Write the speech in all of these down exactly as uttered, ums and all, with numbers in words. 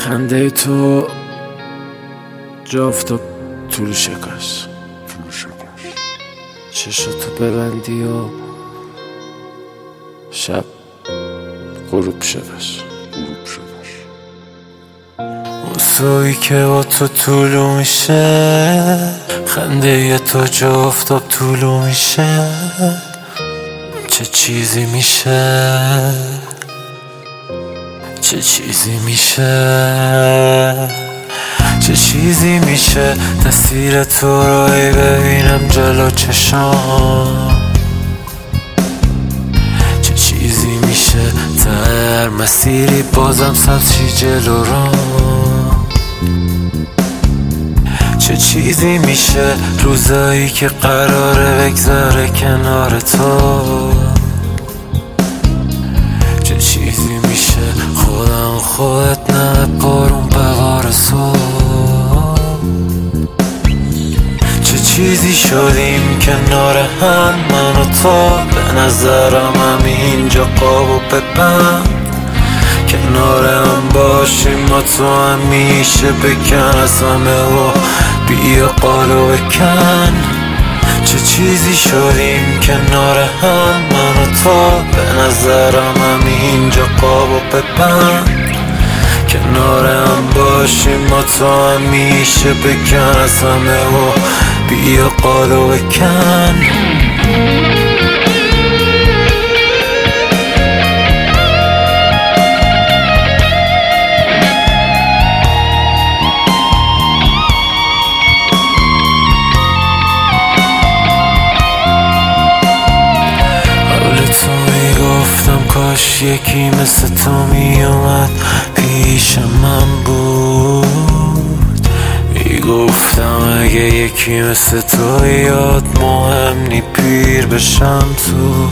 خنده تو جا افتاد طول شکاش چشاتو ببندی و شب غروب شدش موسوی که با تو طولو میشه، خنده ی تو جا افتاد طولو میشه. چه چیزی میشه، چه چیزی میشه، چه چیزی میشه تصویر تو رو ای ببینم جلو چشام. چه چیزی میشه تر مسیری بازم سبز چی جلو رو. چه چیزی میشه روزایی که قراره بگذره کنار تو. چه چیزی میشه خودم خودت نه بارون بوار صبح. چه چیزی شدیم کنار هم من و تو، به نظرم همینجا قاب و ببند. کنار هم باشیم ما تو همیشه بکن از همه و بیا قالو بکن. چه چیزی شدیم کنار هم من و تو، به نظرم همینجا قاب و ببند. کنار هم باشیم ما تو همیشه بکن از همه و بیا قالو بکن. کاش یکی مثل تو می اومد پیش من بود. می گفتم اگه یکی مثل تو یاد مهم نی پیر بشم تو.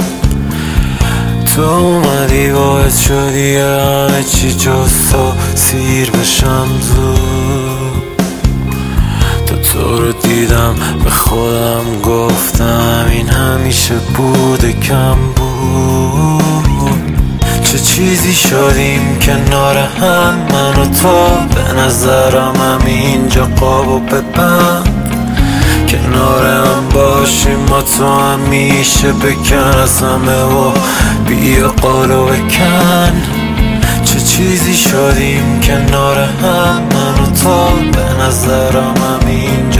تو اومدی باعث شدی همه چی جز تو سیر بشم زود. تا تو رو دیدم به خودم گفتم این همیشه بوده کم بود. چه چیزی شدیم کنار هم من و تو، به نظرم همینجا قاب و ببند. کنار هم باشیم ما تو همیشه بکن از همه و بیا قالو بکن. چه چیزی شدیم کنار هم من و تو، به نظرم همینجا